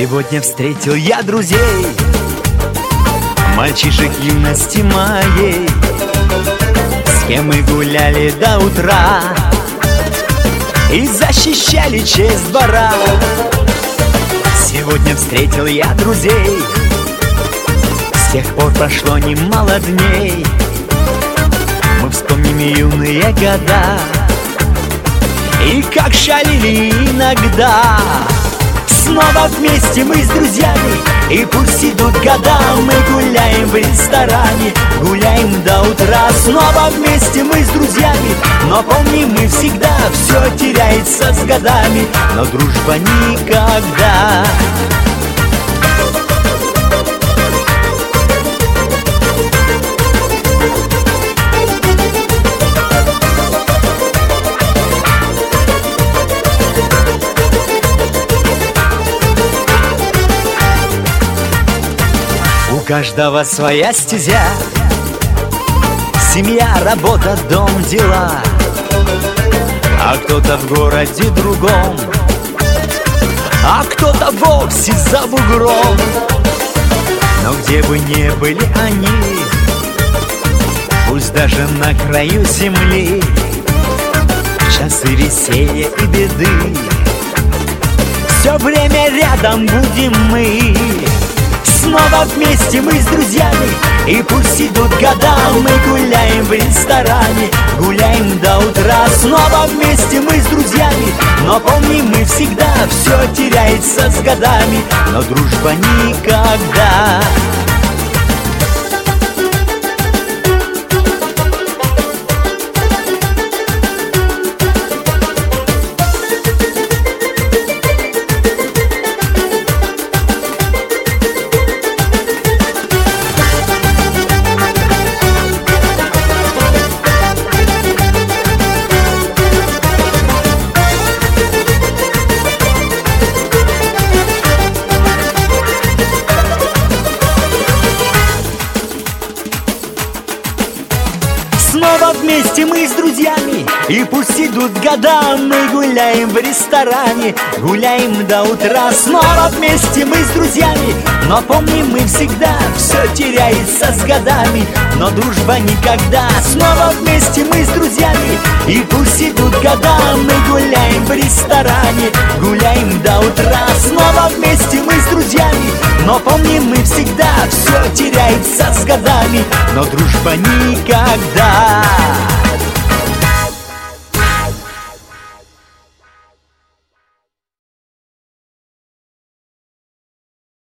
Сегодня встретил я друзей, мальчишек юности моей, с кем мы гуляли до утра и защищали честь двора. Сегодня встретил я друзей, с тех пор прошло немало дней. Мы вспомним юные года и как шалили иногда. Снова вместе мы с друзьями, и пусть идут года, мы гуляем в ресторане, гуляем до утра. Снова вместе мы с друзьями, но помним мы всегда, все теряется с годами, но дружба никогда. У каждого своя стезя, семья, работа, дом, дела. А кто-то в городе другом, а кто-то вовсе за бугром. Но где бы ни были они, пусть даже на краю земли, часы веселья и беды, все время рядом будем мы. Снова вместе мы с друзьями, и пусть идут года, мы гуляем в ресторане, гуляем до утра. Снова вместе мы с друзьями, но помним мы всегда, все теряется с годами, но дружба никогда. Снова вместе мы с друзьями, и пусть идут года, мы гуляем в ресторане, гуляем до утра. Снова вместе мы с друзьями, но помним мы всегда, все теряется с годами, но дружба никогда. Снова вместе мы с друзьями, и пусть идут года, мы гуляем в ресторане, гуляем до утра. Снова вместе мы с друзьями, но помним мы всегда, все теряется с годами, но дружба никогда.